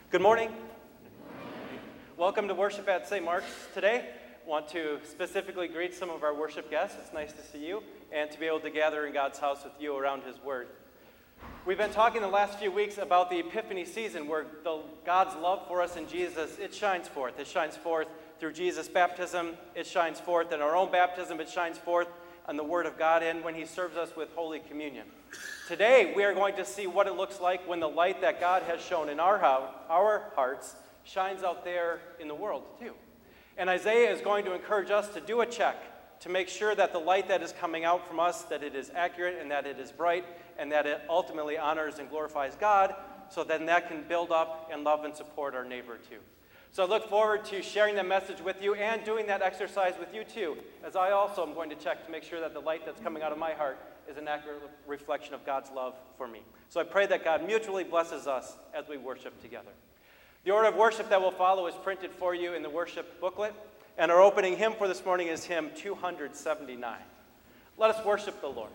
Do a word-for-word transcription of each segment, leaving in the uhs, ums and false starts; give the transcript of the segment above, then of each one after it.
Good morning. Welcome to worship at Saint Mark's today. I want to specifically greet some of our worship guests. It's nice to see you and to be able to gather in God's house with you around His Word. We've been talking the last few weeks about the Epiphany season where the, God's love for us in Jesus, it shines forth. It shines forth through Jesus' baptism. It shines forth in our own baptism. It shines forth on the Word of God and when He serves us with Holy Communion. Today, we are going to see what it looks like when the light that God has shown in our, house, our hearts shines out there in the world, too. And Isaiah is going to encourage us to do a check to make sure that the light that is coming out from us, that it is accurate and that it is bright and that it ultimately honors and glorifies God, so then that can build up and love and support our neighbor, too. So I look forward to sharing that message with you and doing that exercise with you, too, as I also am going to check to make sure that the light that's coming out of my heart is an accurate reflection of God's love for me. So I pray that God mutually blesses us as we worship together. The order of worship that will follow is printed for you in the worship booklet, and our opening hymn for this morning is hymn two seventy-nine. Let us worship the Lord.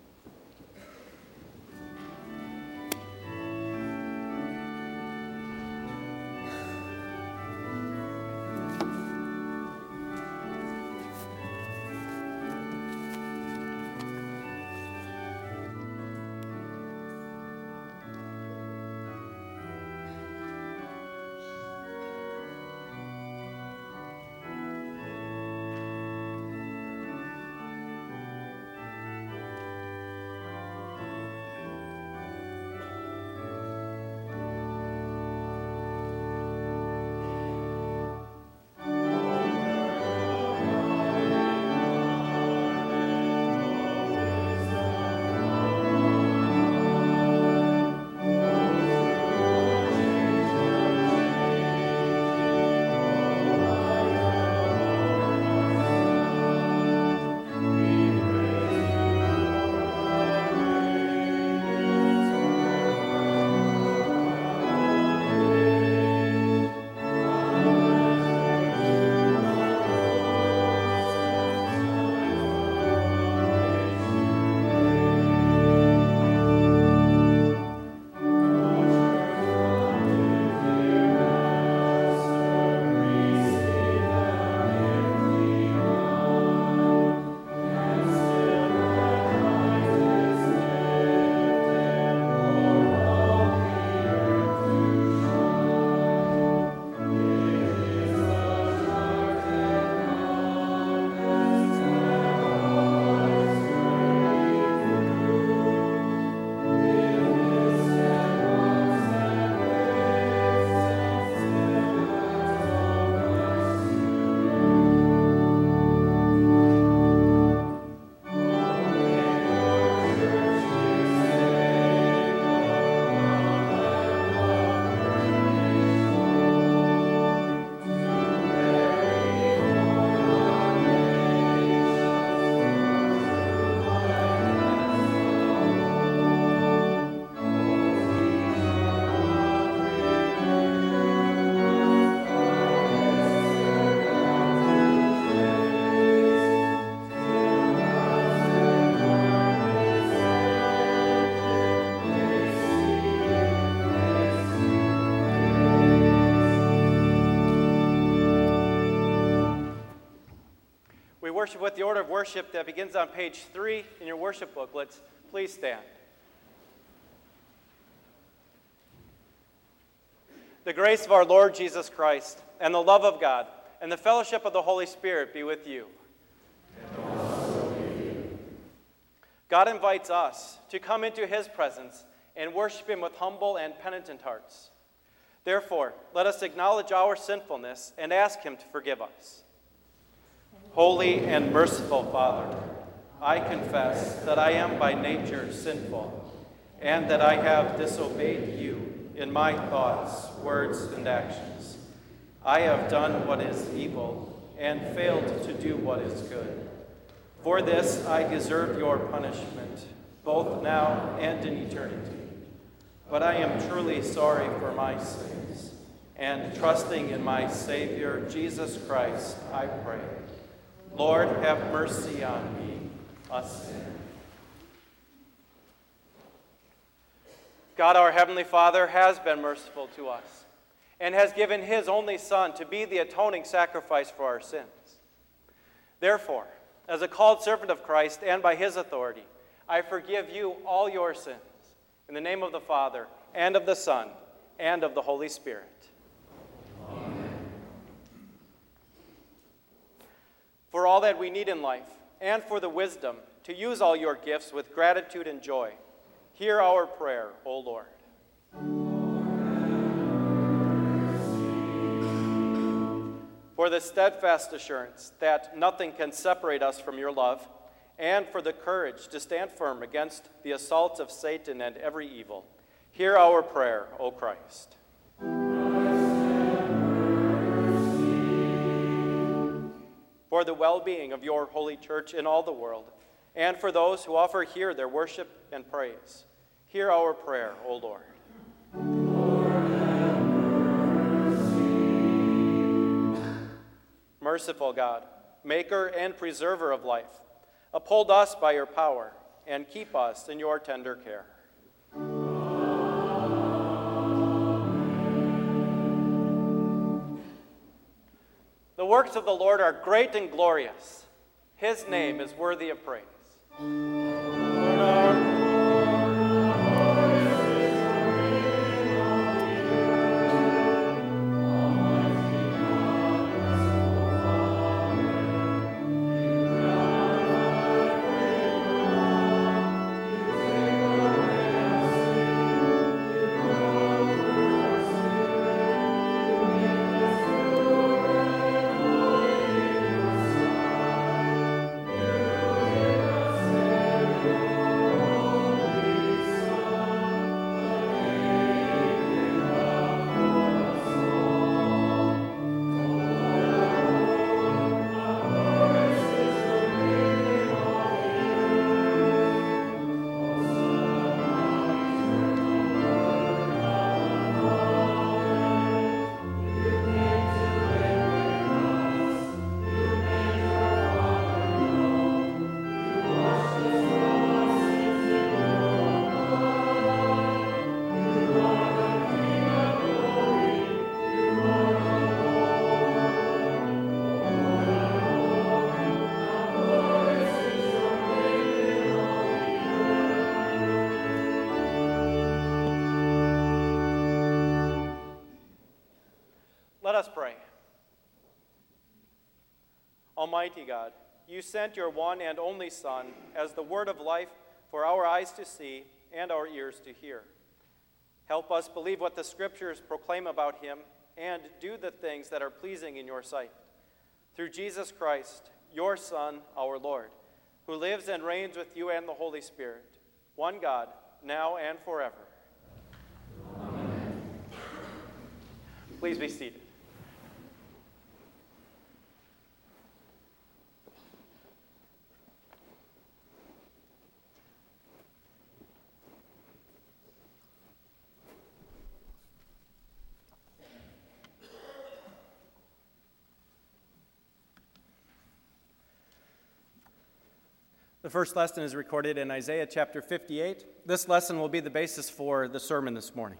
Worship with the order of worship that begins on page three in your worship booklets. Please stand. The grace of our Lord Jesus Christ and the love of God and the fellowship of the Holy Spirit be with you. And also with you. God invites us to come into His presence and worship Him with humble and penitent hearts. Therefore, let us acknowledge our sinfulness and ask Him to forgive us. Holy and merciful Father, I confess that I am by nature sinful, and that I have disobeyed you in my thoughts, words, and actions. I have done what is evil and failed to do what is good. For this I deserve your punishment, both now and in eternity. But I am truly sorry for my sins, and trusting in my Savior, Jesus Christ, I pray. Lord, have mercy on me, a sinner. God, our Heavenly Father, has been merciful to us. and has given his only Son to be the atoning sacrifice for our sins. Therefore, as a called servant of Christ and by his authority, I forgive you all your sins, in the name of the Father, and of the Son, and of the Holy Spirit. Amen. For all that we need in life, and for the wisdom to use all your gifts with gratitude and joy, hear our prayer, O Lord. For the steadfast assurance that nothing can separate us from your love, and for the courage to stand firm against the assaults of Satan and every evil, hear our prayer, O Christ. For the well-being of your holy church in all the world, and for those who offer here their worship and praise, hear our prayer, O Lord. Merciful God, maker and preserver of life, uphold us by your power and keep us in your tender care. The works of the Lord are great and glorious. His name is worthy of praise. Let us pray. Almighty God, you sent your one and only Son as the word of life for our eyes to see and our ears to hear. Help us believe what the Scriptures proclaim about him and do the things that are pleasing in your sight. Through Jesus Christ, your Son, our Lord, who lives and reigns with you and the Holy Spirit, one God, now and forever. Amen. Please be seated. The first lesson is recorded in Isaiah chapter fifty-eight. This lesson will be the basis for the sermon this morning.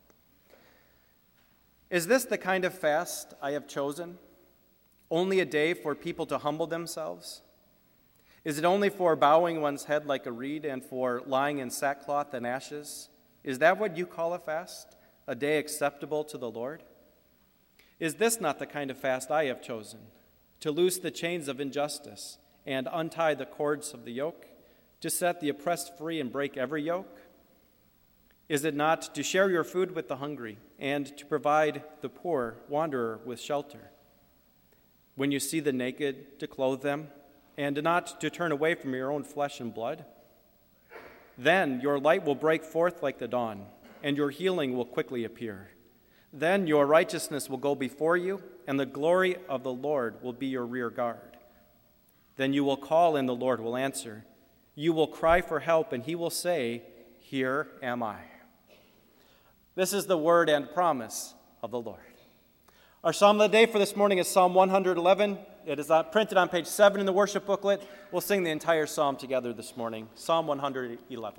Is this the kind of fast I have chosen? Only a day for people to humble themselves? Is it only for bowing one's head like a reed and for lying in sackcloth and ashes? Is that what you call a fast, a day acceptable to the Lord? Is this not the kind of fast I have chosen, to loose the chains of injustice and untie the cords of the yoke, to set the oppressed free and break every yoke? Is it not to share your food with the hungry and to provide the poor wanderer with shelter? When you see the naked, to clothe them, and not to turn away from your own flesh and blood? Then your light will break forth like the dawn, and your healing will quickly appear. Then your righteousness will go before you, and the glory of the Lord will be your rear guard. Then you will call, and the Lord will answer. You will cry for help, and he will say, Here am I. This is the word and promise of the Lord. Our psalm of the day for this morning is Psalm one eleven. It is printed on page seven in the worship booklet. We'll sing the entire psalm together this morning. Psalm one eleven.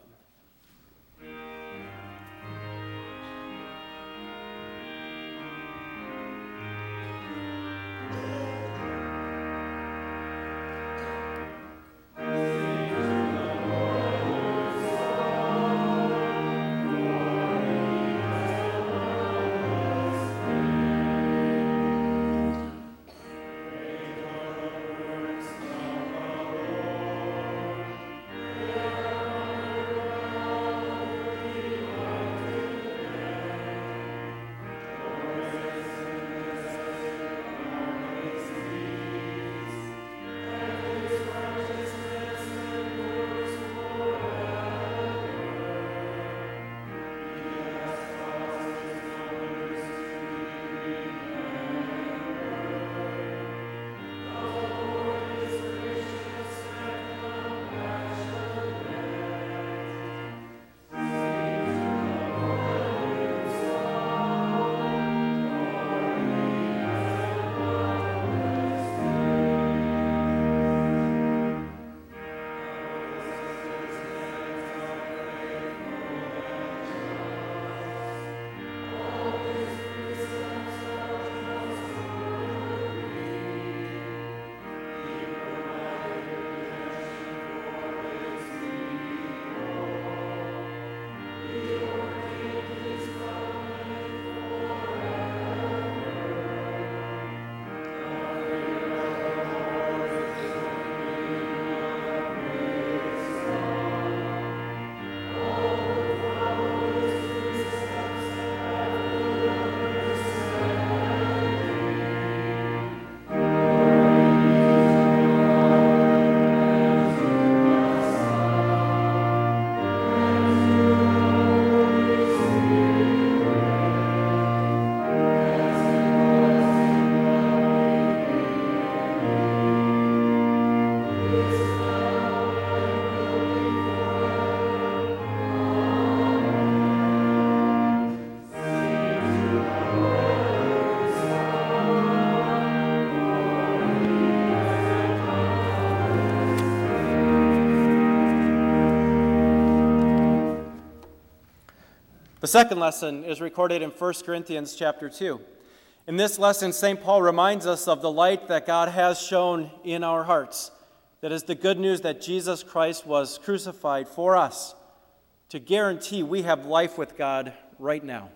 The second lesson is recorded in First Corinthians chapter two. In this lesson, Saint Paul reminds us of the light that God has shone in our hearts. That is the good news that Jesus Christ was crucified for us to guarantee we have life with God right now.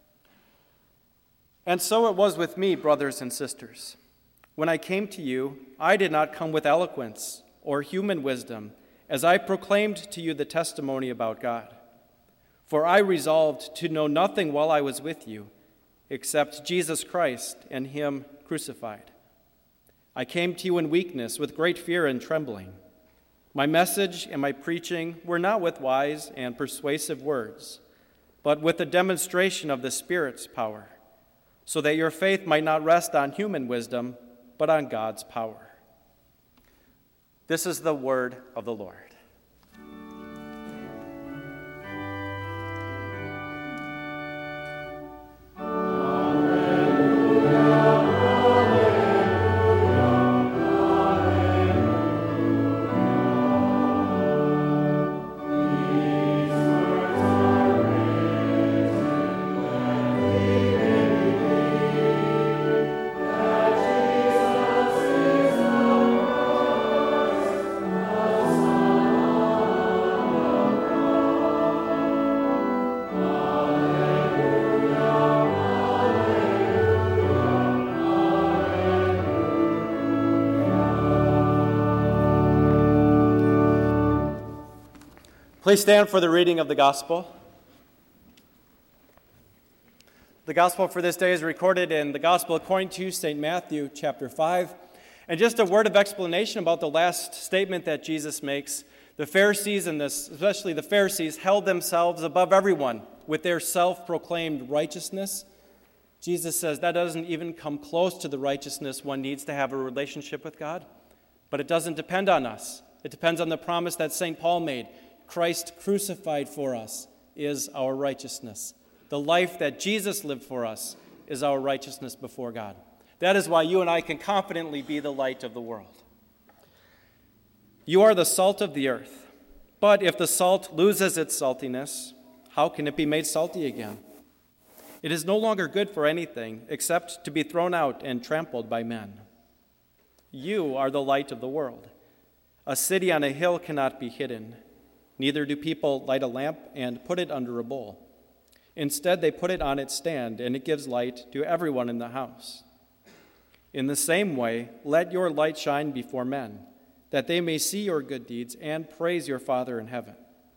And so it was with me, brothers and sisters. When I came to you, I did not come with eloquence or human wisdom, as I proclaimed to you the testimony about God. For I resolved to know nothing while I was with you, except Jesus Christ and him crucified. I came to you in weakness, with great fear and trembling. My message and my preaching were not with wise and persuasive words, but with the demonstration of the Spirit's power, so that your faith might not rest on human wisdom, but on God's power. This is the word of the Lord. Please stand for the reading of the gospel. The gospel for this day is recorded in the gospel according to Saint Matthew chapter five. And just a word of explanation about the last statement that Jesus makes. The Pharisees, and this, especially the Pharisees, held themselves above everyone with their self-proclaimed righteousness. Jesus says that doesn't even come close to the righteousness one needs to have a relationship with God. But it doesn't depend on us. It depends on the promise that Saint Paul made. Christ crucified for us is our righteousness. The life that Jesus lived for us is our righteousness before God. That is why you and I can confidently be the light of the world. You are the salt of the earth. But if the salt loses its saltiness, how can it be made salty again? It is no longer good for anything except to be thrown out and trampled by men. You are the light of the world. A city on a hill cannot be hidden. Neither do people light a lamp and put it under a bowl. Instead, they put it on its stand, and it gives light to everyone in the house. In the same way, let your light shine before men, that they may see your good deeds and praise your Father in heaven.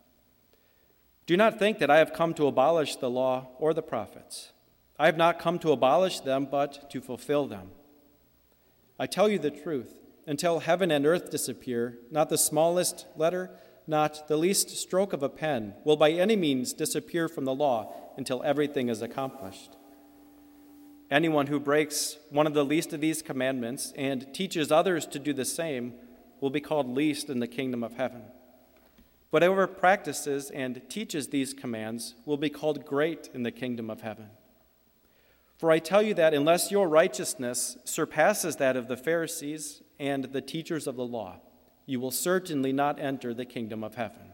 Do not think that I have come to abolish the law or the prophets. I have not come to abolish them, but to fulfill them. I tell you the truth, until heaven and earth disappear, not the smallest letter, not the least stroke of a pen will by any means disappear from the law until everything is accomplished. Anyone who breaks one of the least of these commandments and teaches others to do the same will be called least in the kingdom of heaven. But whoever practices and teaches these commands will be called great in the kingdom of heaven. For I tell you that unless your righteousness surpasses that of the Pharisees and the teachers of the law, you will certainly not enter the kingdom of heaven.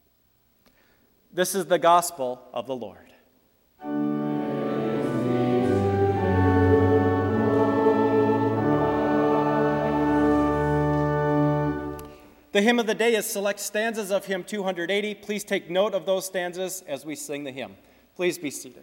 This is the gospel of the Lord. The hymn of the day is select stanzas of hymn two hundred eighty. Please take note of those stanzas as we sing the hymn. Please be seated.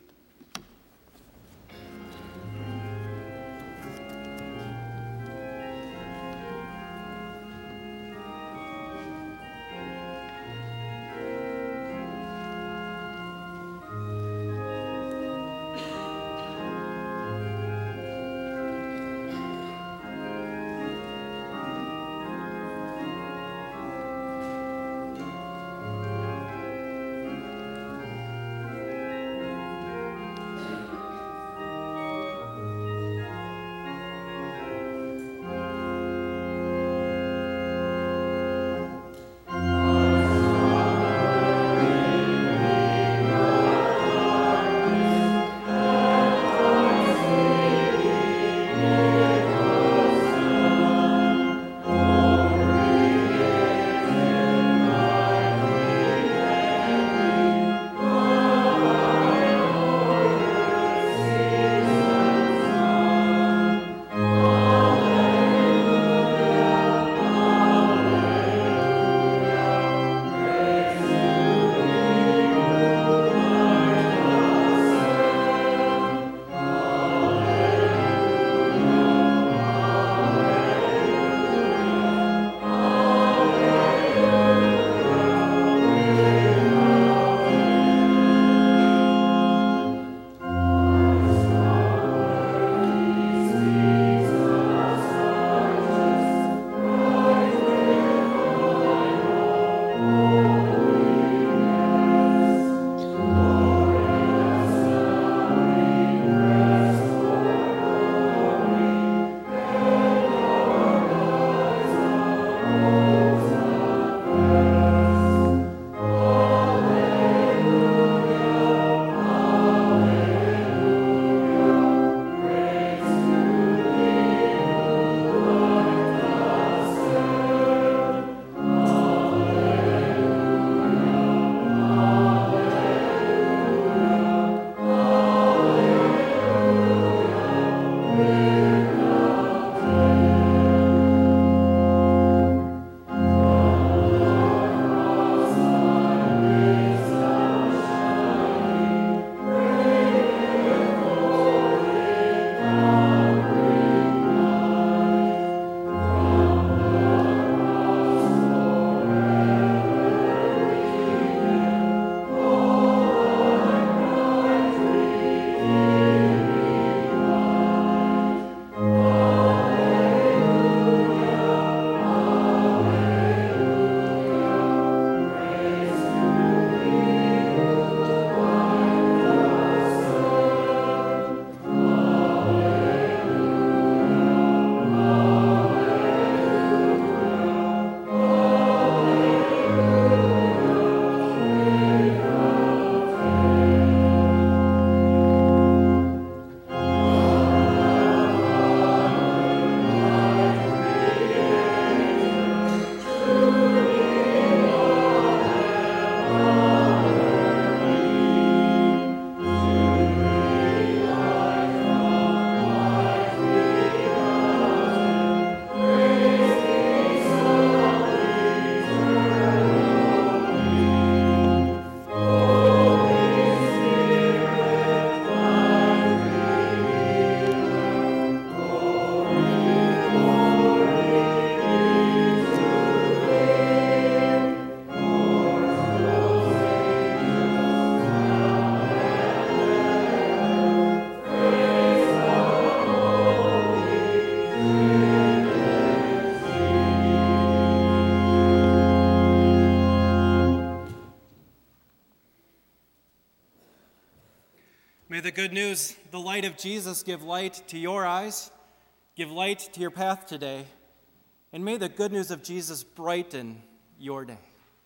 good news, the light of Jesus, give light to your eyes, give light to your path today, and may the good news of Jesus brighten your day.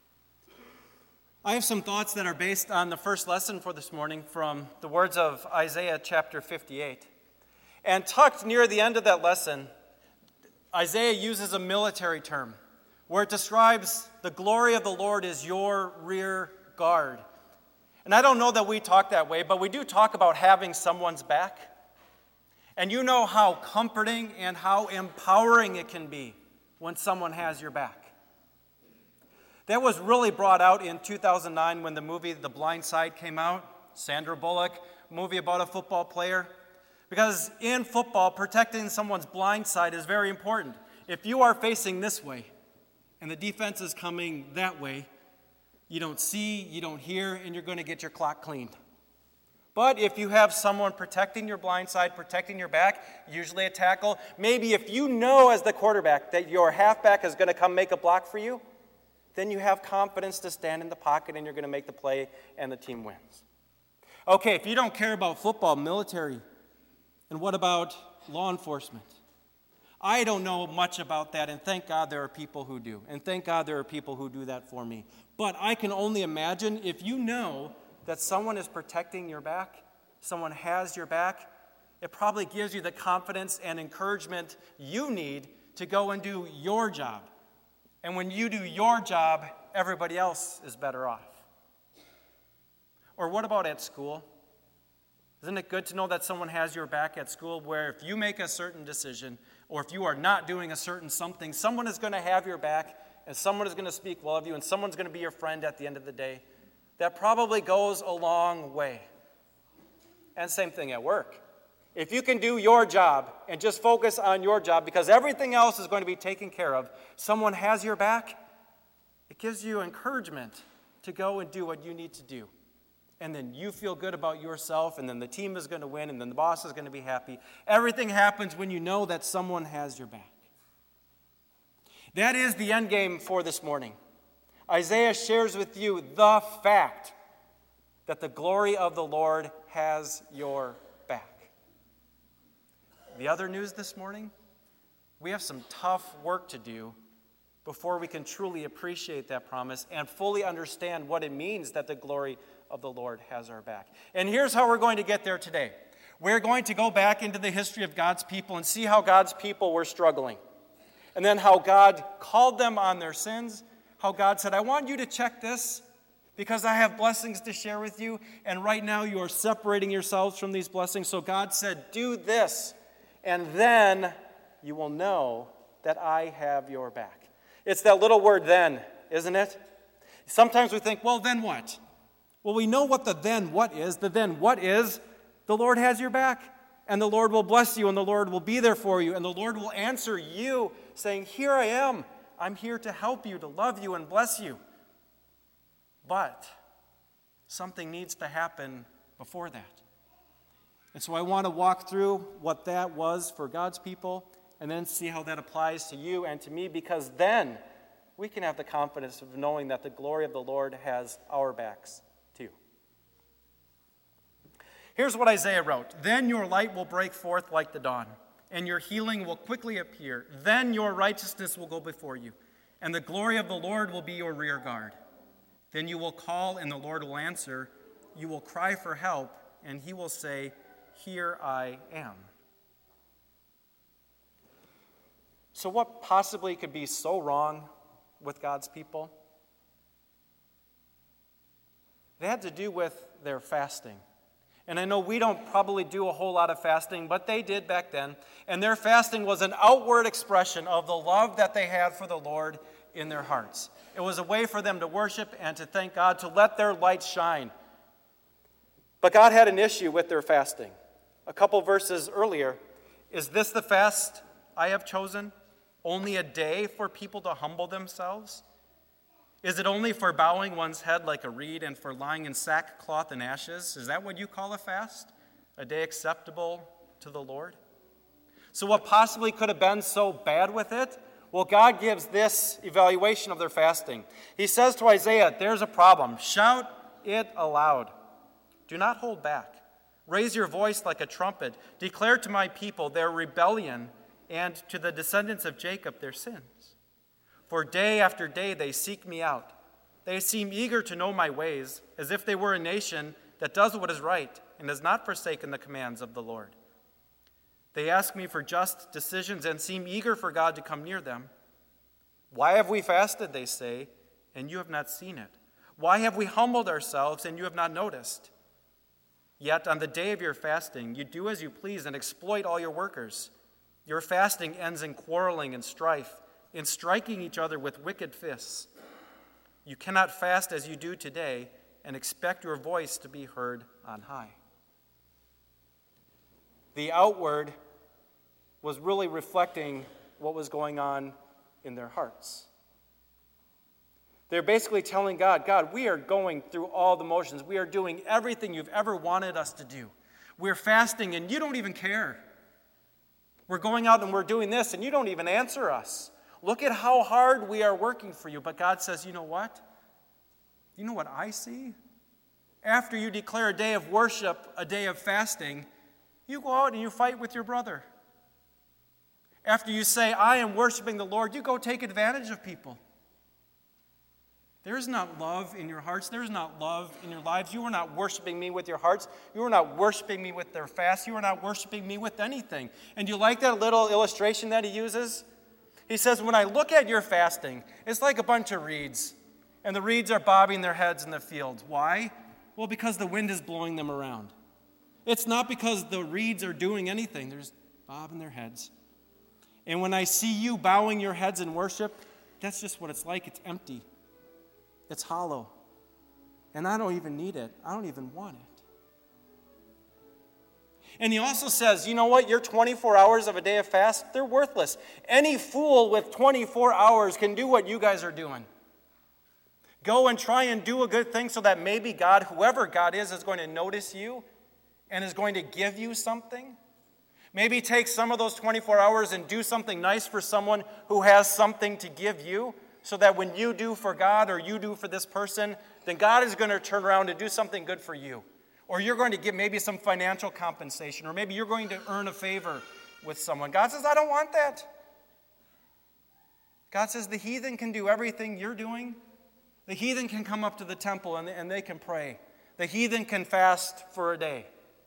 I have some thoughts that are based on the first lesson for this morning from the words of Isaiah chapter fifty-eight. And tucked near the end of that lesson, Isaiah uses a military term where it describes the glory of the Lord is your rear guard. And I don't know that we talk that way, but we do talk about having someone's back. And you know how comforting and how empowering it can be when someone has your back. That was really brought out in two thousand nine when the movie The Blind Side came out. Sandra Bullock, movie about a football player. Because in football, protecting someone's blind side is very important. If you are facing this way and the defense is coming that way, you don't see, you don't hear, and you're going to get your clock cleaned. But if you have someone protecting your blind side, protecting your back, usually a tackle, maybe if you know as the quarterback that your halfback is going to come make a block for you, then you have confidence to stand in the pocket and you're going to make the play and the team wins. Okay, if you don't care about football, military, and what about law enforcement? I don't know much about that, and thank God there are people who do. And thank God there are people who do that for me. But I can only imagine if you know that someone is protecting your back, someone has your back, it probably gives you the confidence and encouragement you need to go and do your job. And when you do your job, everybody else is better off. Or what about at school? Isn't it good to know that someone has your back at school where if you make a certain decision or if you are not doing a certain something, someone is going to have your back and someone is going to speak well of you and someone's going to be your friend at the end of the day? That probably goes a long way. And same thing at work. If you can do your job and just focus on your job because everything else is going to be taken care of, someone has your back, it gives you encouragement to go and do what you need to do. And then you feel good about yourself, and then the team is going to win, and then the boss is going to be happy. Everything happens when you know that someone has your back. That is the end game for this morning. Isaiah shares with you the fact that the glory of the Lord has your back. The other news this morning, we have some tough work to do before we can truly appreciate that promise and fully understand what it means that the glory of the Lord has our back. And here's how we're going to get there today. We're going to go back into the history of God's people and see how God's people were struggling. And then how God called them on their sins, how God said, I want you to check this because I have blessings to share with you, and right now you are separating yourselves from these blessings. So God said, do this, and then you will know that I have your back. It's that little word then, isn't it? Sometimes we think, well, then what? Well, we know what the then what is. The then what is, the Lord has your back, and the Lord will bless you, and the Lord will be there for you, and the Lord will answer you, saying, here I am. I'm here to help you, to love you, and bless you. But something needs to happen before that. And so I want to walk through what that was for God's people, and then see how that applies to you and to me, because then we can have the confidence of knowing that the glory of the Lord has our backs. Here's what Isaiah wrote. Then your light will break forth like the dawn, and your healing will quickly appear. Then your righteousness will go before you, and the glory of the Lord will be your rear guard. Then you will call, and the Lord will answer. You will cry for help, and he will say, here I am. So what possibly could be so wrong with God's people? It had to do with their fasting. And I know we don't probably do a whole lot of fasting, but they did back then. And their fasting was an outward expression of the love that they had for the Lord in their hearts. It was a way for them to worship and to thank God, to let their light shine. But God had an issue with their fasting. A couple verses earlier, is this the fast I have chosen? Only a day for people to humble themselves? Is it only for bowing one's head like a reed and for lying in sackcloth and ashes? Is that what you call a fast? A day acceptable to the Lord? So what possibly could have been so bad with it? Well, God gives this evaluation of their fasting. He says to Isaiah, there's a problem. Shout it aloud. Do not hold back. Raise your voice like a trumpet. Declare to my people their rebellion, and to the descendants of Jacob their sins. For day after day they seek me out. They seem eager to know my ways, as if they were a nation that does what is right and has not forsaken the commands of the Lord. They ask me for just decisions and seem eager for God to come near them. Why have we fasted, they say, and you have not seen it? Why have we humbled ourselves, and you have not noticed? Yet on the day of your fasting, you do as you please and exploit all your workers. Your fasting ends in quarreling and strife, in striking each other with wicked fists. You cannot fast as you do today and expect your voice to be heard on high. The outward was really reflecting what was going on in their hearts. They're basically telling God, God, we are going through all the motions. We are doing everything you've ever wanted us to do. We're fasting and you don't even care. We're going out and we're doing this and you don't even answer us. Look at how hard we are working for you. But God says, you know what? You know what I see? After you declare a day of worship, a day of fasting, you go out and you fight with your brother. After you say, I am worshiping the Lord, you go take advantage of people. There is not love in your hearts. There is not love in your lives. You are not worshiping me with your hearts. You are not worshiping me with their fast. You are not worshiping me with anything. And you like that little illustration that he uses? He says, when I look at your fasting, it's like a bunch of reeds. And the reeds are bobbing their heads in the fields. Why? Well, because the wind is blowing them around. It's not because the reeds are doing anything. They're just bobbing their heads. And when I see you bowing your heads in worship, that's just what it's like. It's empty. It's hollow. And I don't even need it. I don't even want it. And he also says, you know what? Your twenty-four hours of a day of fast, they're worthless. Any fool with twenty-four hours can do what you guys are doing. Go and try and do a good thing so that maybe God, whoever God is, is going to notice you and is going to give you something. Maybe take some of those twenty-four hours and do something nice for someone who has something to give you, so that when you do for God or you do for this person, then God is going to turn around and do something good for you. Or you're going to get maybe some financial compensation, or maybe you're going to earn a favor with someone. God says, I don't want that. God says the heathen can do everything you're doing. The heathen can come up to the temple and, and they can pray. The heathen can fast for a day.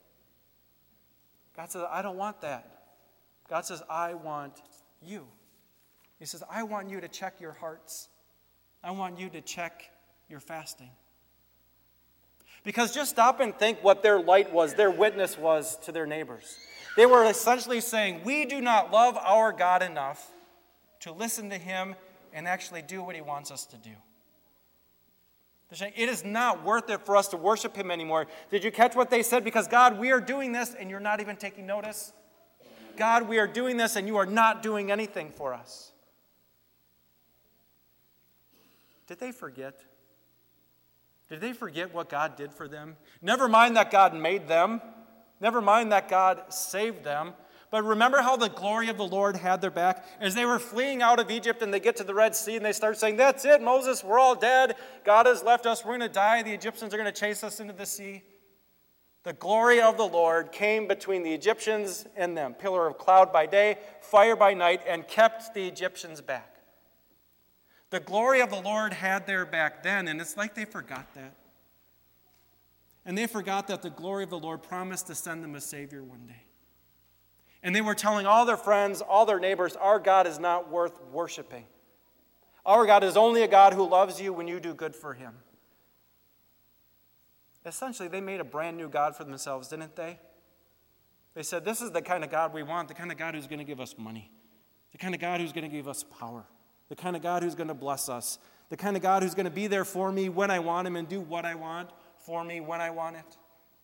God says, I don't want that. God says, I want you. He says, I want you to check your hearts. I want you to check your fasting. Because just stop and think what their light was, their witness was to their neighbors. They were essentially saying, we do not love our God enough to listen to him and actually do what he wants us to do. They're saying, it is not worth it for us to worship him anymore. Did you catch what they said? Because God, we are doing this and you're not even taking notice. God, we are doing this and you are not doing anything for us. Did they forget? Did they forget what God did for them? Never mind that God made them. Never mind that God saved them. But remember how the glory of the Lord had their back? As they were fleeing out of Egypt and they get to the Red Sea and they start saying, that's it, Moses, we're all dead. God has left us. We're going to die. The Egyptians are going to chase us into the sea. The glory of the Lord came between the Egyptians and them. Pillar of cloud by day, fire by night, and kept the Egyptians back. The glory of the Lord had their back then, and it's like they forgot that. And they forgot that the glory of the Lord promised to send them a Savior one day. And they were telling all their friends, all their neighbors, our God is not worth worshiping. Our God is only a God who loves you when you do good for him. Essentially, they made a brand new God for themselves, didn't they? They said, this is the kind of God we want, the kind of God who's going to give us money, the kind of God who's going to give us power, the kind of God who's going to bless us, the kind of God who's going to be there for me when I want him and do what I want for me when I want it.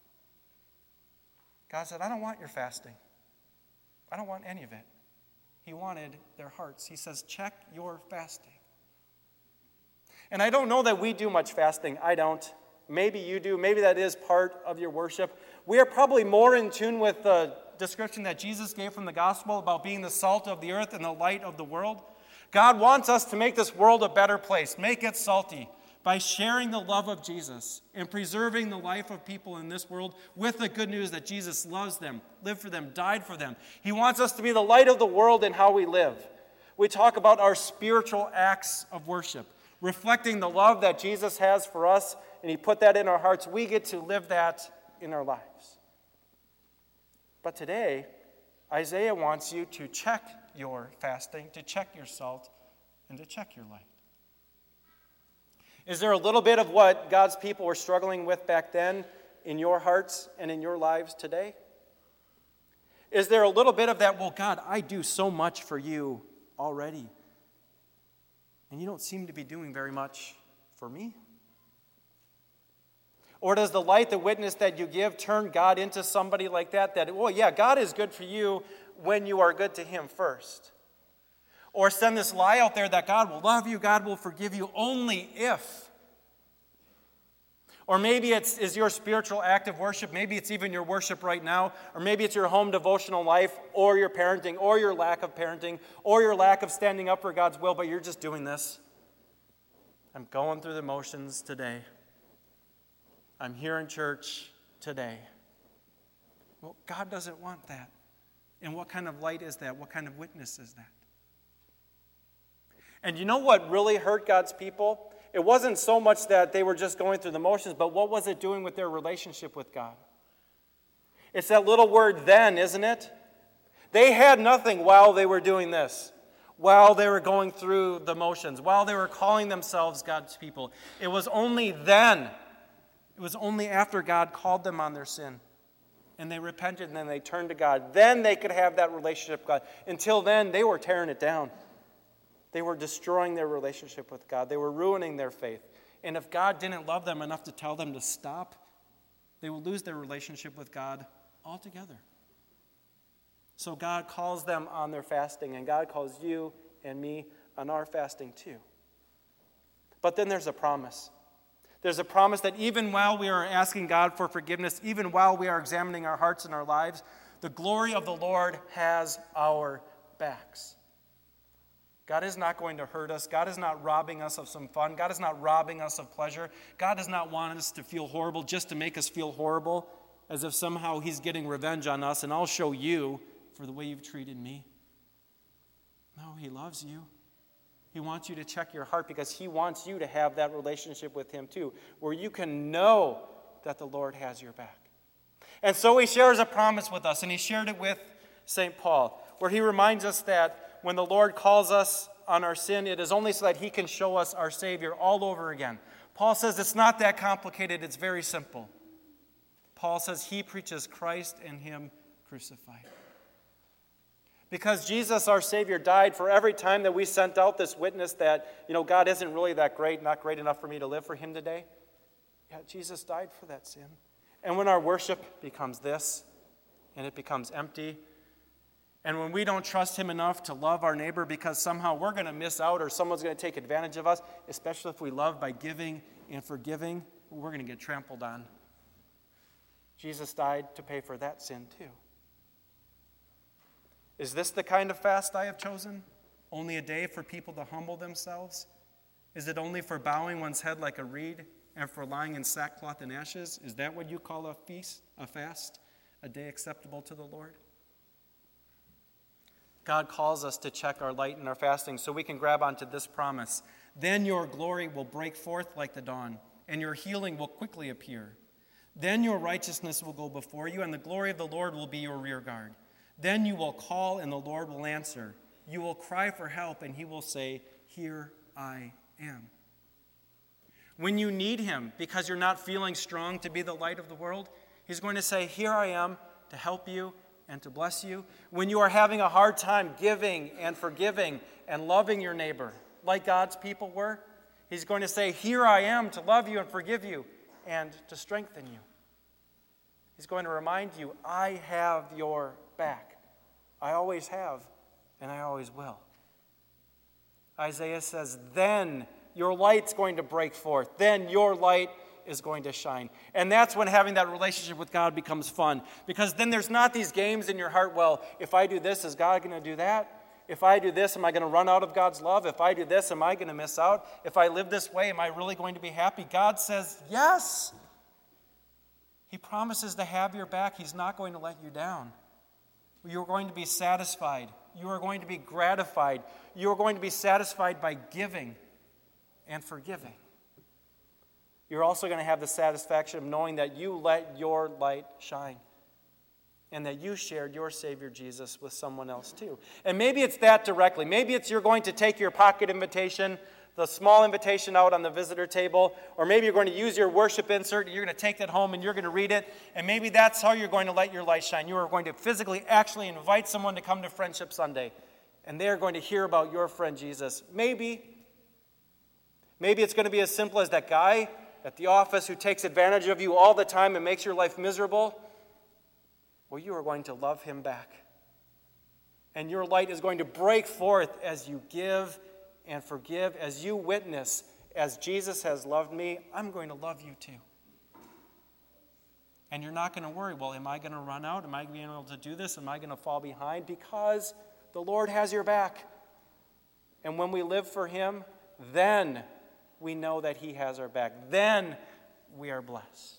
God said, I don't want your fasting. I don't want any of it. He wanted their hearts. He says, check your fasting. And I don't know that we do much fasting. I don't. Maybe you do. Maybe that is part of your worship. We are probably more in tune with the description that Jesus gave from the gospel about being the salt of the earth and the light of the world. God wants us to make this world a better place, make it salty. by sharing the love of Jesus and preserving the life of people in this world with the good news that Jesus loves them, lived for them, died for them. He wants us to be the light of the world in how we live. We talk about our spiritual acts of worship, reflecting the love that Jesus has for us, and he put that in our hearts. We get to live that in our lives. But today, Isaiah wants you to check your fasting, to check your salt, and to check your light. Is there a little bit of what God's people were struggling with back then in your hearts and in your lives today? Is there a little bit of that, well, God, I do so much for you already, and you don't seem to be doing very much for me? Or does the light, the witness that you give, turn God into somebody like that, that, well, yeah, God is good for you when you are good to him first? Or send this lie out there that God will love you, God will forgive you only if. Or maybe it's is your spiritual act of worship, maybe it's even your worship right now, or maybe it's your home devotional life, or your parenting, or your lack of parenting, or your lack of standing up for God's will, but you're just doing this. I'm going through the motions today. I'm here in church today. Well, God doesn't want that. And what kind of light is that? What kind of witness is that? And you know what really hurt God's people? It wasn't so much that they were just going through the motions, but what was it doing with their relationship with God? It's that little word then, isn't it? They had nothing while they were doing this, while they were going through the motions, while they were calling themselves God's people. It was only then. It was only after God called them on their sin and they repented and then they turned to God. Then they could have that relationship with God. Until then, they were tearing it down. They were destroying their relationship with God. They were ruining their faith. And if God didn't love them enough to tell them to stop, they will lose their relationship with God altogether. So God calls them on their fasting, and God calls you and me on our fasting too. But then there's a promise. There's a promise that even while we are asking God for forgiveness, even while we are examining our hearts and our lives, the glory of the Lord has our backs. God is not going to hurt us. God is not robbing us of some fun. God is not robbing us of pleasure. God does not want us to feel horrible just to make us feel horrible, as if somehow he's getting revenge on us, and I'll show you for the way you've treated me. No, he loves you. He wants you to check your heart because he wants you to have that relationship with him too, where you can know that the Lord has your back. And so he shares a promise with us, and he shared it with Saint Paul, where he reminds us that when the Lord calls us on our sin, it is only so that he can show us our Savior all over again. Paul says it's not that complicated, it's very simple. Paul says he preaches Christ and him crucified. Because Jesus, our Savior, died for every time that we sent out this witness that, you know, God isn't really that great, not great enough for me to live for him today. Yeah, Jesus died for that sin. And when our worship becomes this, and it becomes empty, and when we don't trust him enough to love our neighbor because somehow we're going to miss out or someone's going to take advantage of us, especially if we love by giving and forgiving, we're going to get trampled on. Jesus died to pay for that sin too. Is this the kind of fast I have chosen? Only a day for people to humble themselves? Is it only for bowing one's head like a reed and for lying in sackcloth and ashes? Is that what you call a feast, a fast, a day acceptable to the Lord? God calls us to check our light and our fasting so we can grab onto this promise. Then your glory will break forth like the dawn, and your healing will quickly appear. Then your righteousness will go before you, and the glory of the Lord will be your rear guard. Then you will call, and the Lord will answer. You will cry for help, and he will say, "Here I am." When you need him because you're not feeling strong to be the light of the world, he's going to say, "Here I am to help you and to bless you." When you are having a hard time giving and forgiving and loving your neighbor like God's people were, he's going to say, "Here I am to love you and forgive you and to strengthen you." He's going to remind you, I have your back. I always have, and I always will. Isaiah says, then your light's going to break forth. Then your light is going to shine. And that's when having that relationship with God becomes fun. Because then there's not these games in your heart, well, if I do this, is God going to do that? If I do this, am I going to run out of God's love? If I do this, am I going to miss out? If I live this way, am I really going to be happy? God says, yes. He promises to have your back. He's not going to let you down. You're going to be satisfied. You are going to be gratified. You are going to be satisfied by giving and forgiving. You're also going to have the satisfaction of knowing that you let your light shine and that you shared your Savior Jesus with someone else too. And maybe it's that directly. Maybe it's you're going to take your pocket invitation, the small invitation out on the visitor table, or maybe you're going to use your worship insert, and you're going to take that home and you're going to read it, and maybe that's how you're going to let your light shine. You are going to physically actually invite someone to come to Friendship Sunday, and they're going to hear about your friend Jesus. Maybe. Maybe it's going to be as simple as that guy at the office who takes advantage of you all the time and makes your life miserable. Well, you are going to love him back. And your light is going to break forth as you give and forgive, as you witness, as Jesus has loved me, I'm going to love you too. And you're not going to worry, well, am I going to run out? Am I going to be able to do this? Am I going to fall behind? Because the Lord has your back. And when we live for him, then we know that he has our back. Then we are blessed.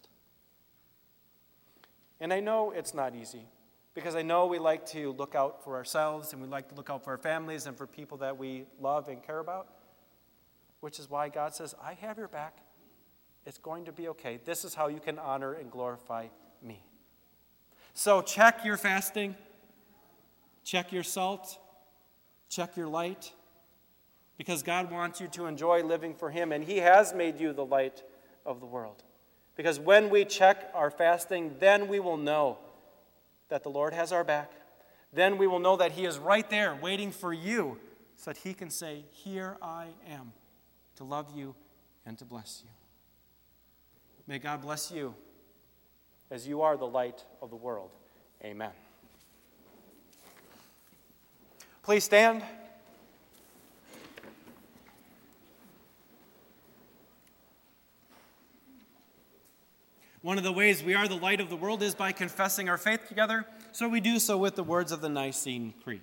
And I know it's not easy, because I know we like to look out for ourselves, and we like to look out for our families and for people that we love and care about, which is why God says, I have your back. It's going to be okay. This is how you can honor and glorify me. So check your fasting, check your salt, check your light, because God wants you to enjoy living for him, and he has made you the light of the world. Because when we check our fasting, then we will know that the Lord has our back. Then we will know that he is right there waiting for you so that he can say, here I am, to love you and to bless you. May God bless you as you are the light of the world. Amen. Please stand. One of the ways we are the light of the world is by confessing our faith together, so we do so with the words of the Nicene Creed.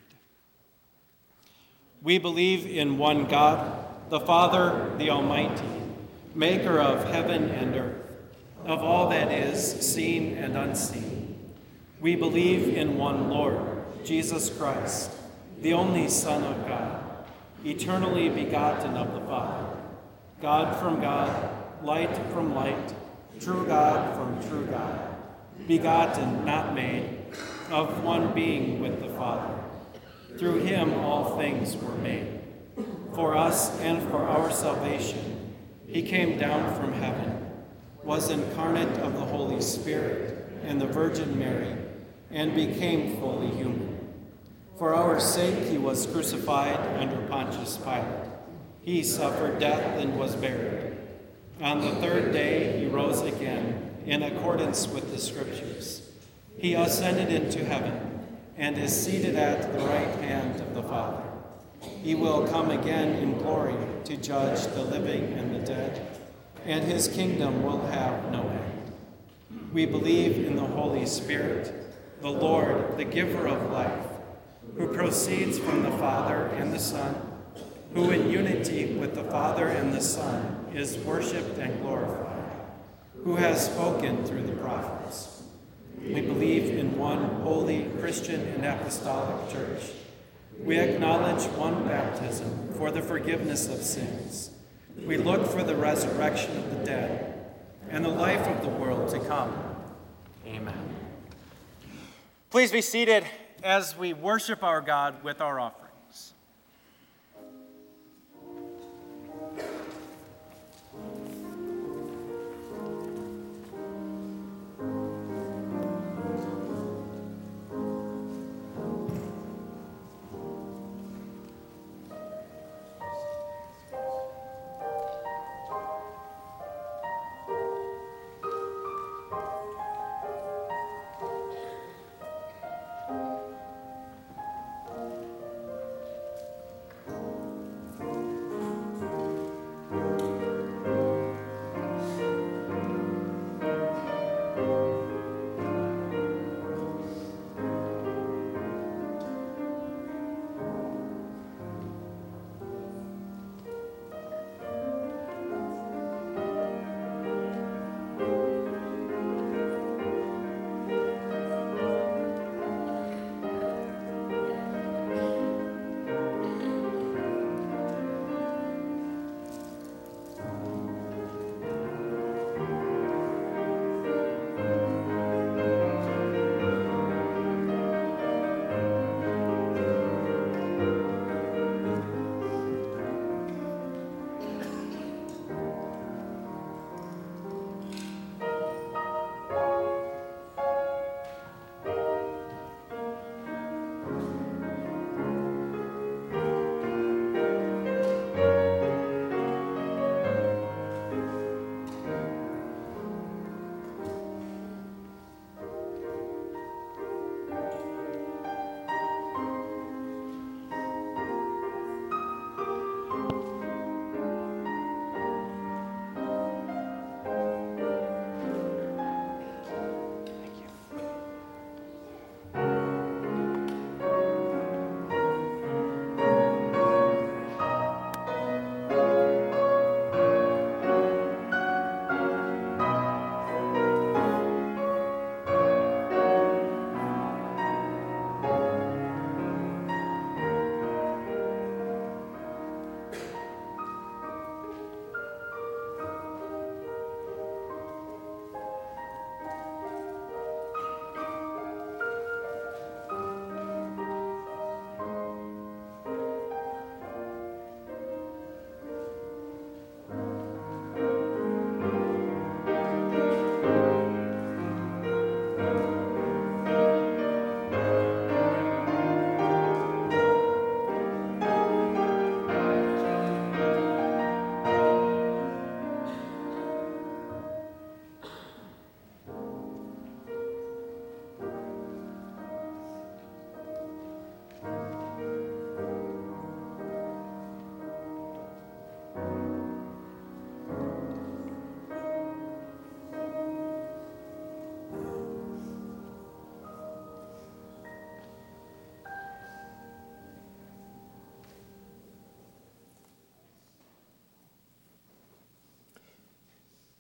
We believe in one God, the Father, the Almighty, maker of heaven and earth, of all that is seen and unseen. We believe in one Lord, Jesus Christ, the only Son of God, eternally begotten of the Father, God from God, light from light, true God from true God, begotten, not made, of one being with the Father. Through him all things were made. For us and for our salvation, he came down from heaven, was incarnate of the Holy Spirit and the Virgin Mary, and became fully human. For our sake he was crucified under Pontius Pilate. He suffered death and was buried. On the third day he rose again, in accordance with the Scriptures. He ascended into heaven, and is seated at the right hand of the Father. He will come again in glory to judge the living and the dead, and his kingdom will have no end. We believe in the Holy Spirit, the Lord, the giver of life, who proceeds from the Father and the Son, who in unity with the Father and the Son is worshipped and glorified, who has spoken through the prophets. We believe in one holy Christian and apostolic church. We acknowledge one baptism for the forgiveness of sins. We look for the resurrection of the dead and the life of the world to come. Amen. Please be seated as we worship our God with our offering.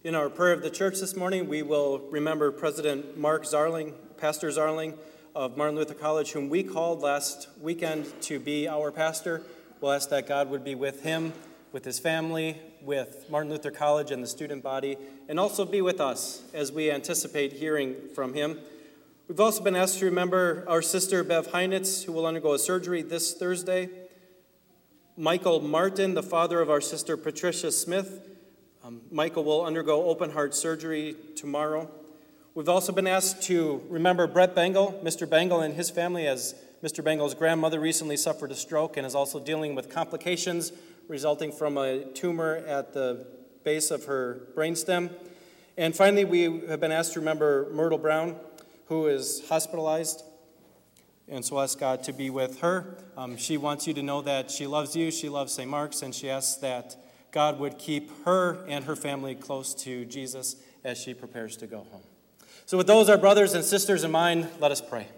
In our prayer of the church this morning, we will remember President Mark Zarling, Pastor Zarling of Martin Luther College, whom we called last weekend to be our pastor. We'll ask that God would be with him, with his family, with Martin Luther College and the student body, and also be with us as we anticipate hearing from him. We've also been asked to remember our sister Bev Heinitz, who will undergo a surgery this Thursday. Michael Martin, the father of our sister Patricia Smith. Um, Michael will undergo open heart surgery tomorrow. We've also been asked to remember Brett Bengal, Mister Bengal and his family, as Mister Bengal's grandmother recently suffered a stroke and is also dealing with complications resulting from a tumor at the base of her brainstem. And finally, we have been asked to remember Myrtle Brown, who is hospitalized. And so ask God to be with her. Um, she wants you to know that she loves you, she loves Saint Mark's, and she asks that God would keep her and her family close to Jesus as she prepares to go home. So with those, our brothers and sisters in mind, let us pray.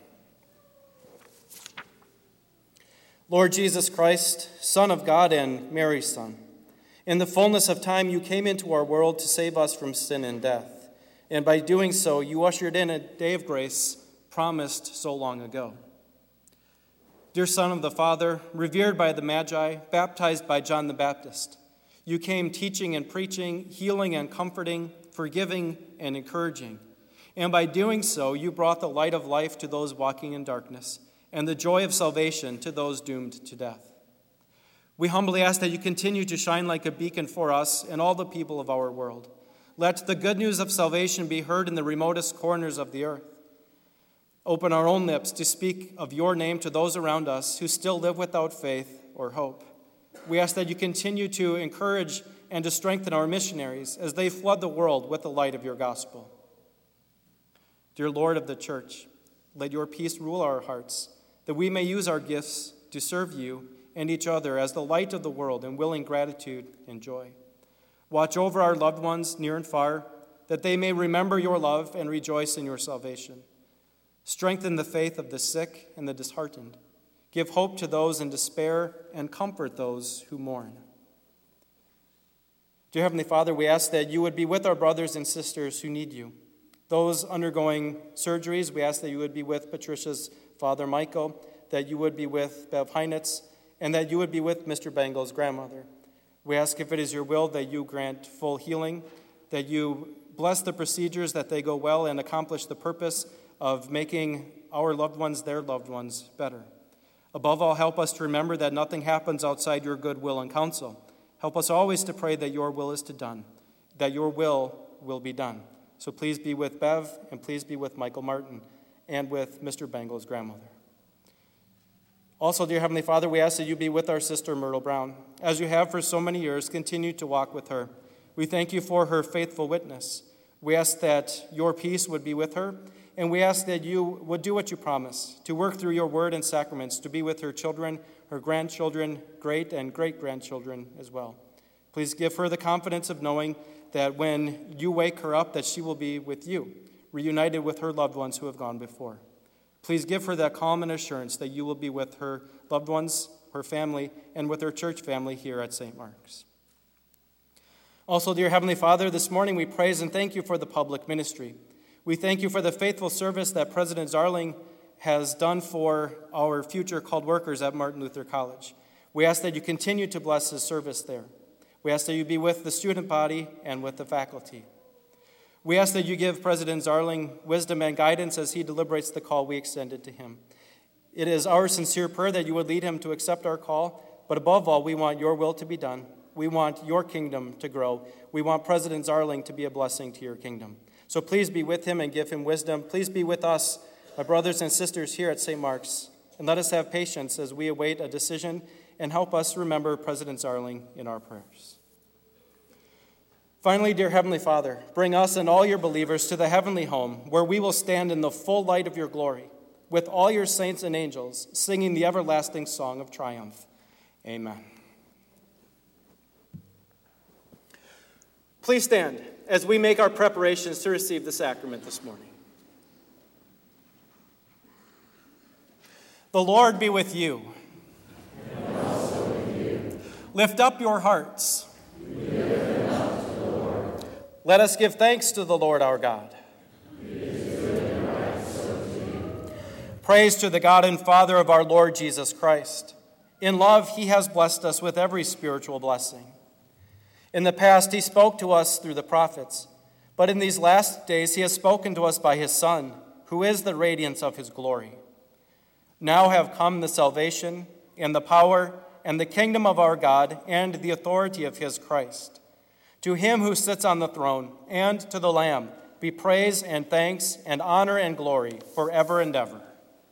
Lord Jesus Christ, Son of God and Mary's Son, in the fullness of time you came into our world to save us from sin and death. And by doing so, you ushered in a day of grace promised so long ago. Dear Son of the Father, revered by the Magi, baptized by John the Baptist, you came teaching and preaching, healing and comforting, forgiving and encouraging. And by doing so, you brought the light of life to those walking in darkness and the joy of salvation to those doomed to death. We humbly ask that you continue to shine like a beacon for us and all the people of our world. Let the good news of salvation be heard in the remotest corners of the earth. Open our own lips to speak of your name to those around us who still live without faith or hope. We ask that you continue to encourage and to strengthen our missionaries as they flood the world with the light of your gospel. Dear Lord of the church, let your peace rule our hearts, that we may use our gifts to serve you and each other as the light of the world in willing gratitude and joy. Watch over our loved ones near and far, that they may remember your love and rejoice in your salvation. Strengthen the faith of the sick and the disheartened. Give hope to those in despair and comfort those who mourn. Dear Heavenly Father, we ask that you would be with our brothers and sisters who need you. Those undergoing surgeries, we ask that you would be with Patricia's father, Michael, that you would be with Bev Heinitz, and that you would be with Mister Bengal's grandmother. We ask, if it is your will, that you grant full healing, that you bless the procedures, that they go well and accomplish the purpose of making our loved ones, their loved ones, better. Above all, help us to remember that nothing happens outside your good will and counsel. Help us always to pray that your will is to done, that your will will be done. So please be with Bev, and please be with Michael Martin, and with Mister Bengal's grandmother. Also, dear Heavenly Father, we ask that you be with our sister Myrtle Brown. As you have for so many years, continue to walk with her. We thank you for her faithful witness. We ask that your peace would be with her, and we ask that you would do what you promise, to work through your word and sacraments, to be with her children, her grandchildren, great and great-grandchildren as well. Please give her the confidence of knowing that when you wake her up, that she will be with you, reunited with her loved ones who have gone before. Please give her that calm and assurance that you will be with her loved ones, her family, and with her church family here at Saint Mark's. Also, dear Heavenly Father, this morning we praise and thank you for the public ministry. We thank you for the faithful service that President Zarling has done for our future called workers at Martin Luther College. We ask that you continue to bless his service there. We ask that you be with the student body and with the faculty. We ask that you give President Zarling wisdom and guidance as he deliberates the call we extended to him. It is our sincere prayer that you would lead him to accept our call, but above all, we want your will to be done. We want your kingdom to grow. We want President Zarling to be a blessing to your kingdom. So please be with him and give him wisdom. Please be with us, my brothers and sisters here at Saint Mark's, and let us have patience as we await a decision, and help us remember President Zarling in our prayers. Finally, dear Heavenly Father, bring us and all your believers to the heavenly home where we will stand in the full light of your glory with all your saints and angels singing the everlasting song of triumph. Amen. Please stand as we make our preparations to receive the sacrament this morning. The Lord be with you. And also with you. Lift up your hearts. We lift them up to the Lord. Let us give thanks to the Lord our God. Praise to the God and Father of our Lord Jesus Christ. In love, he has blessed us with every spiritual blessing. In the past, he spoke to us through the prophets, but in these last days, he has spoken to us by his Son, who is the radiance of his glory. Now have come the salvation and the power and the kingdom of our God and the authority of his Christ. To him who sits on the throne and to the Lamb be praise and thanks and honor and glory forever and ever.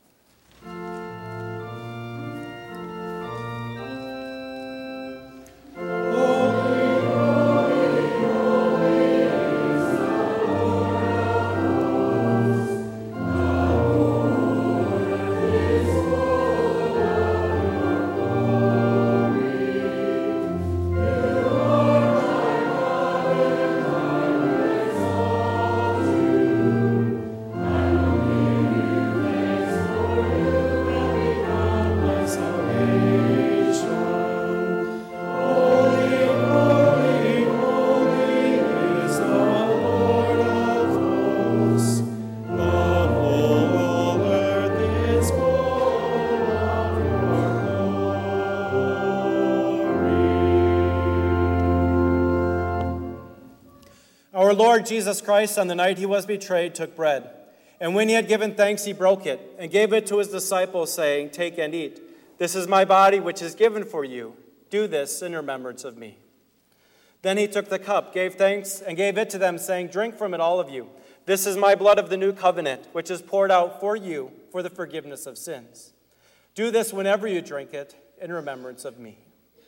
Our Lord Jesus Christ, on the night he was betrayed, took bread. And when he had given thanks, he broke it and gave it to his disciples, saying, "Take and eat. This is my body, which is given for you. Do this in remembrance of me." Then he took the cup, gave thanks, and gave it to them, saying, "Drink from it, all of you. This is my blood of the new covenant, which is poured out for you for the forgiveness of sins. Do this whenever you drink it in remembrance of me."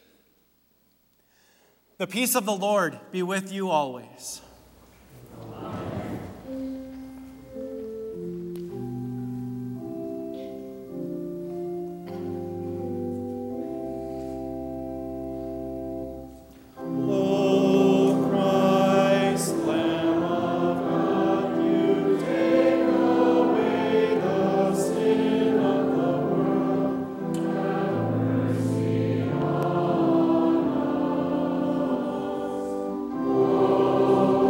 The peace of the Lord be with you always. Oh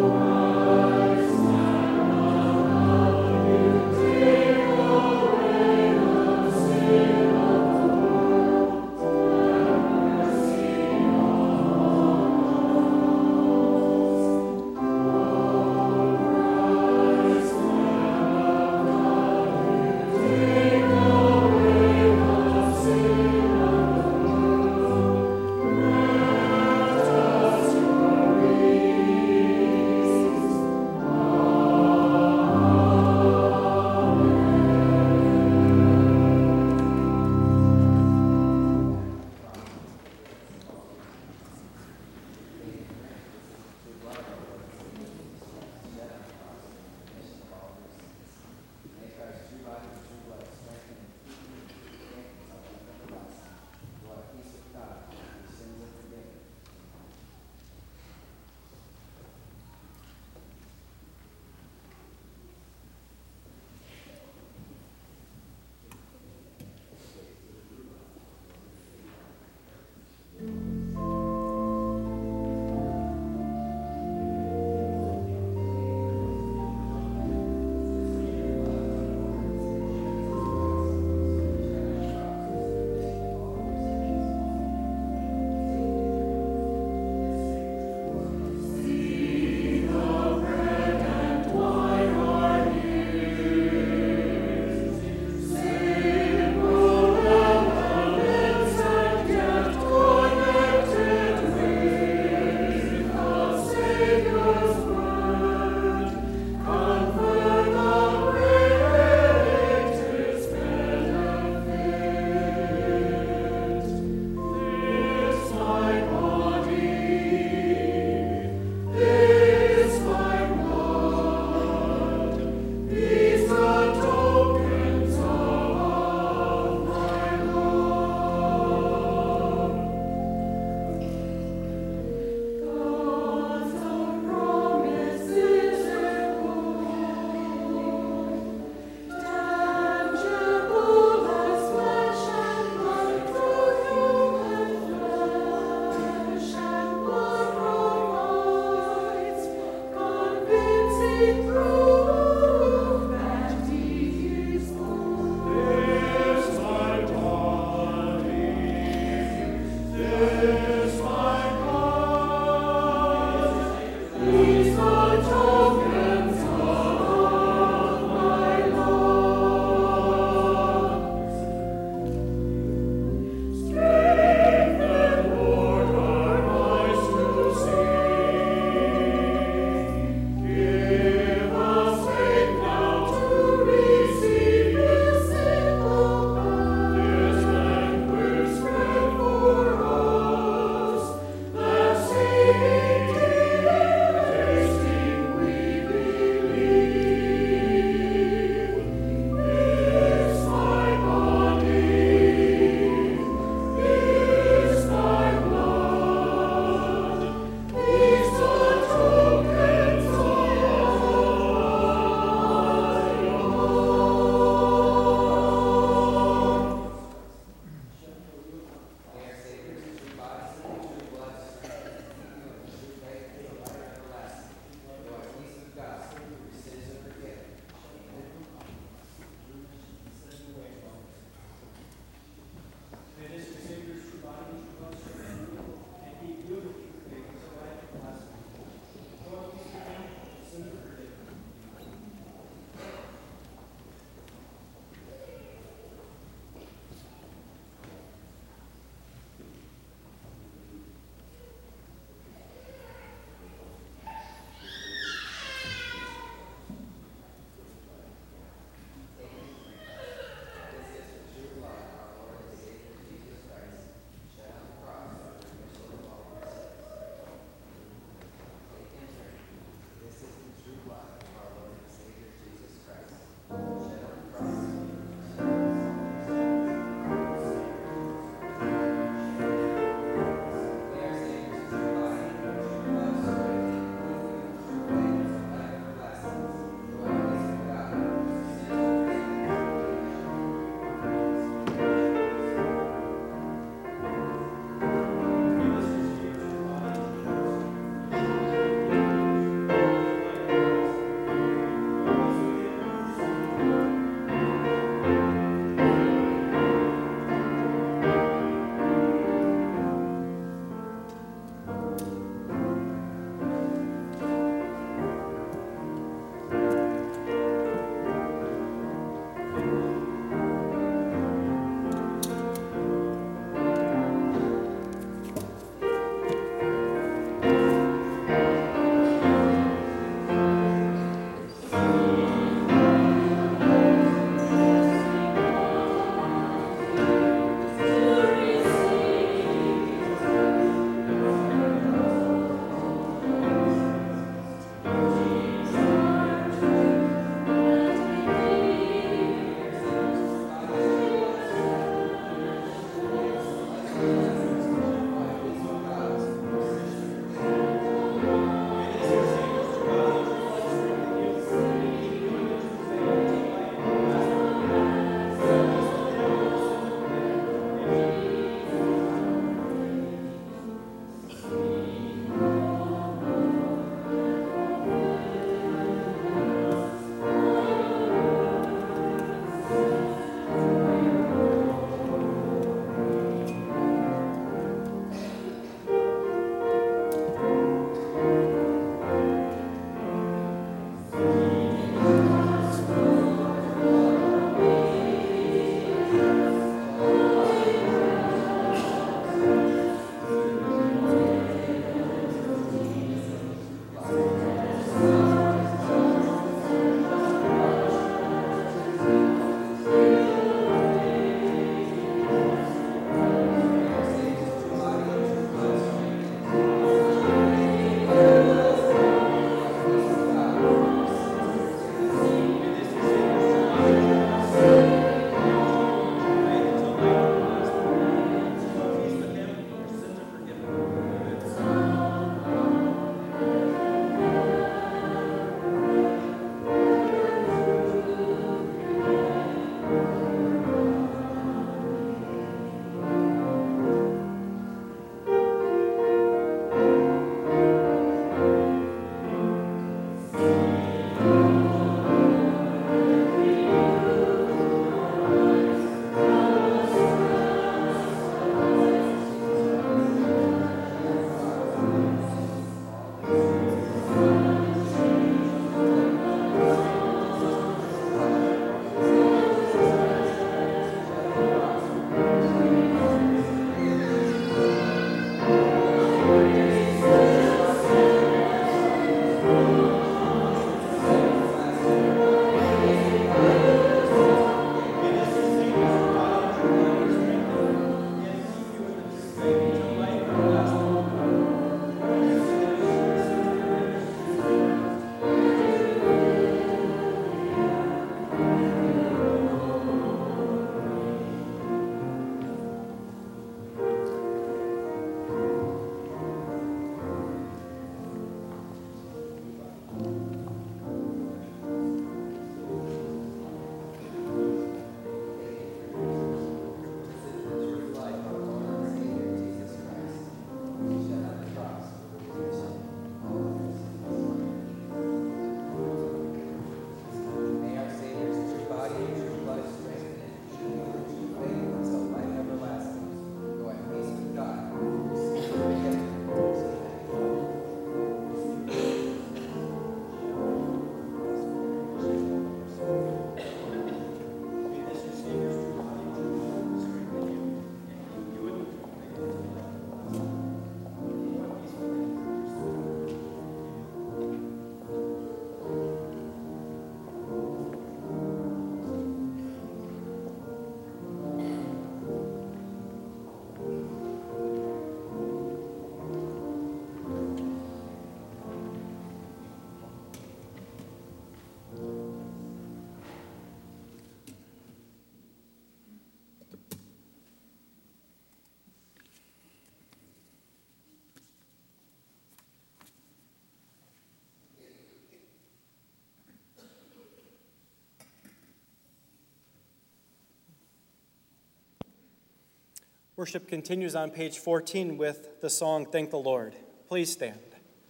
Worship continues on page fourteen with the song, Thank the Lord. Please stand.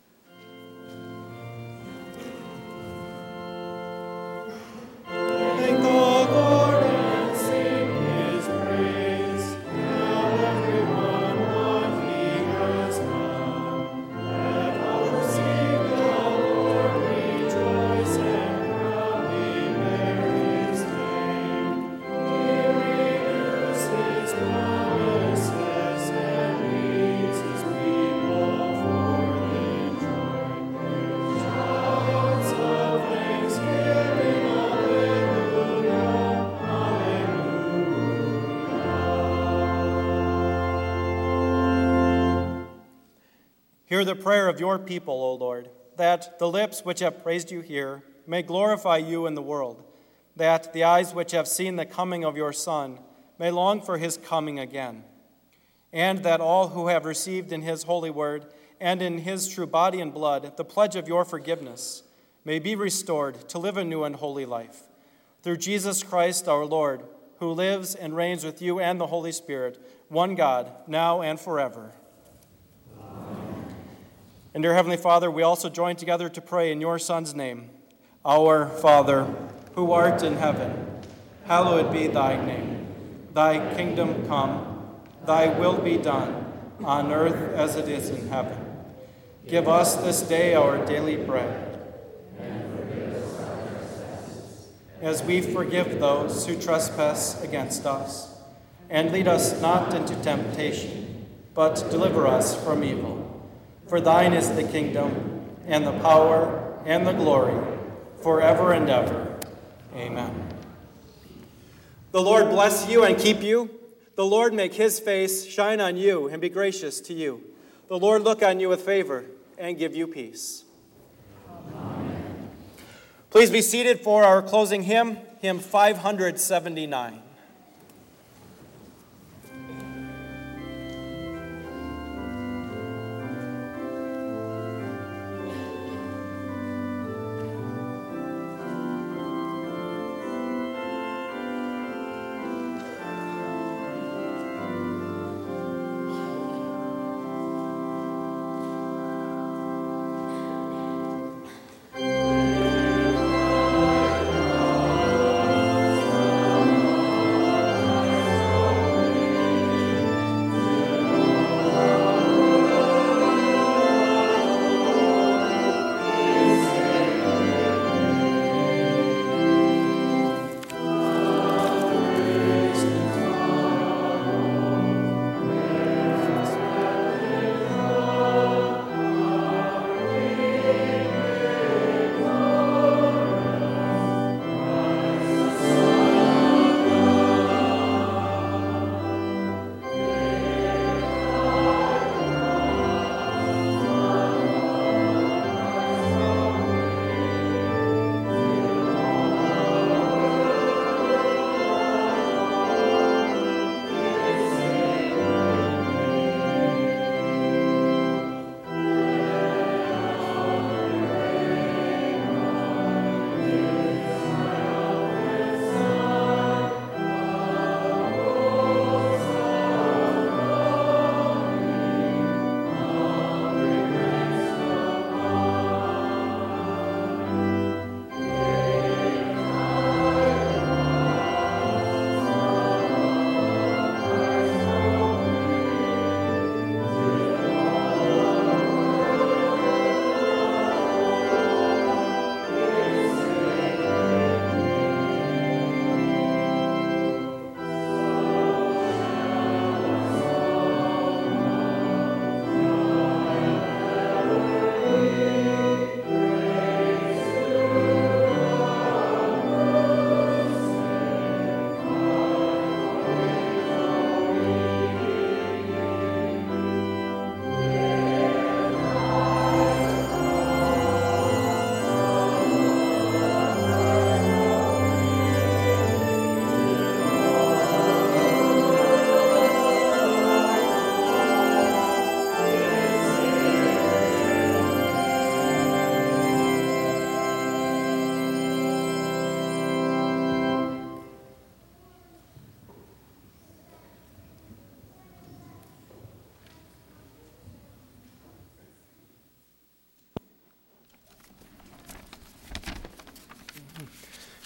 Thank the Lord and sing his praise. Tell everyone what he has done. Let all who seek the Lord rejoice and proudly bear his name. He renews his promises and leads his people forth in joy. Shouts of thanksgiving, hallelujah, hallelujah. Hear the prayer of your people, O Lord, that the lips which have praised you here may glorify you in the world, that the eyes which have seen the coming of your Son may long for his coming again, and that all who have received in his holy word and in his true body and blood the pledge of your forgiveness may be restored to live a new and holy life. Through Jesus Christ our Lord, who lives and reigns with you and the Holy Spirit, one God, now and forever. And dear Heavenly Father, we also join together to pray in your Son's name. Our Father, who art in heaven, hallowed be thy name. Thy kingdom come, thy will be done, on earth as it is in heaven. Give us this day our daily bread. As we forgive those who trespass against us. And lead us not into temptation, but deliver us from evil. For thine is the kingdom, and the power, and the glory, forever and ever. Amen. The Lord bless you and keep you. The Lord make his face shine on you and be gracious to you. The Lord look on you with favor and give you peace. Amen. Please be seated for our closing hymn, hymn five seventy-nine. Thank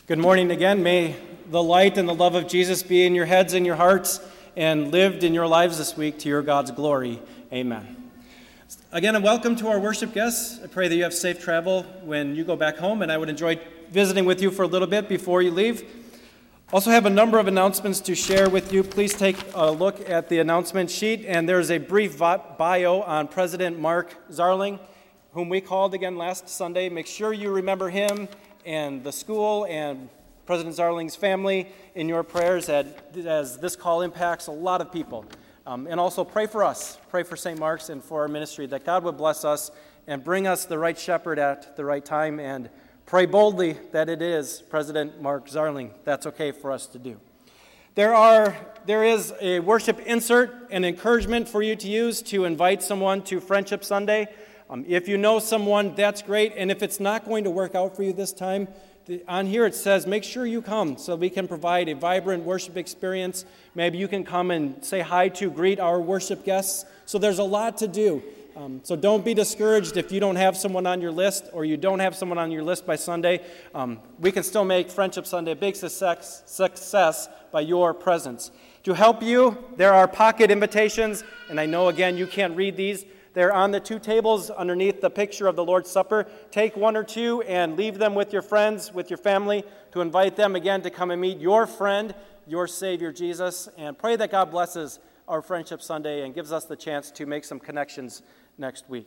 Good morning again. May the light and the love of Jesus be in your heads and your hearts and lived in your lives this week to your God's glory. Amen. Again, and welcome to our worship guests. I pray that you have safe travel when you go back home, and I would enjoy visiting with you for a little bit before you leave. Also have a number of announcements to share with you. Please take a look at the announcement sheet, and there's a brief bio on President Mark Zarling, whom we called again last Sunday. Make sure you remember him and the school and President Zarling's family in your prayers as this call impacts a lot of people. Um, and also pray for us, pray for Saint Mark's and for our ministry, that God would bless us and bring us the right shepherd at the right time, and pray boldly that it is President Mark Zarling. That's okay for us to do. There are, there is a worship insert and encouragement for you to use to invite someone to Friendship Sunday. Um, if you know someone, that's great. And if it's not going to work out for you this time, the, on here it says, make sure you come so we can provide a vibrant worship experience. Maybe you can come and say hi to, greet our worship guests. So there's a lot to do. Um, so don't be discouraged if you don't have someone on your list or you don't have someone on your list by Sunday. Um, we can still make Friendship Sunday a big success, success by your presence. To help you, there are pocket invitations, and I know, again, you can't read these. They're on the two tables underneath the picture of the Lord's Supper. Take one or two and leave them with your friends, with your family, to invite them again to come and meet your friend, your Savior Jesus, and pray that God blesses our Friendship Sunday and gives us the chance to make some connections next week.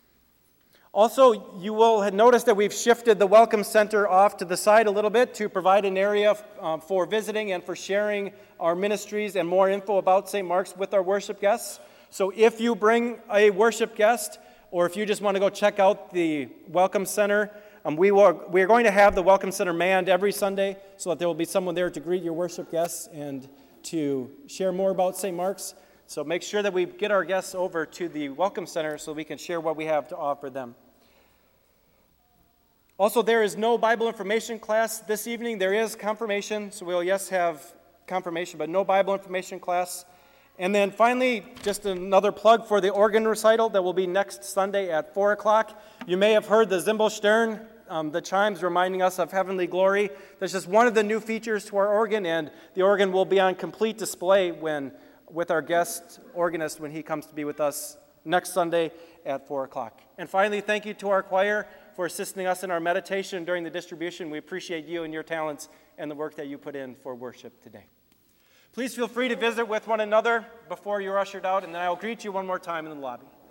Also, you will have noticed that we've shifted the Welcome Center off to the side a little bit to provide an area um, for visiting and for sharing our ministries and more info about Saint Mark's with our worship guests. So if you bring a worship guest, or if you just want to go check out the Welcome Center, um, we, will, we are going to have the Welcome Center manned every Sunday so that there will be someone there to greet your worship guests and to share more about Saint Mark's. So make sure that we get our guests over to the Welcome Center so we can share what we have to offer them. Also, there is no Bible information class this evening. There is confirmation, so we'll, yes, have confirmation, but no Bible information class. And then finally, just another plug for the organ recital that will be next Sunday at four o'clock. You may have heard the Zimbelstern, um, the chimes reminding us of heavenly glory. That's just one of the new features to our organ, and the organ will be on complete display when with our guest organist when he comes to be with us next Sunday at four o'clock. And finally, thank you to our choir for assisting us in our meditation during the distribution. We appreciate you and your talents and the work that you put in for worship today. Please feel free to visit with one another before you're ushered out, and then I'll greet you one more time in the lobby.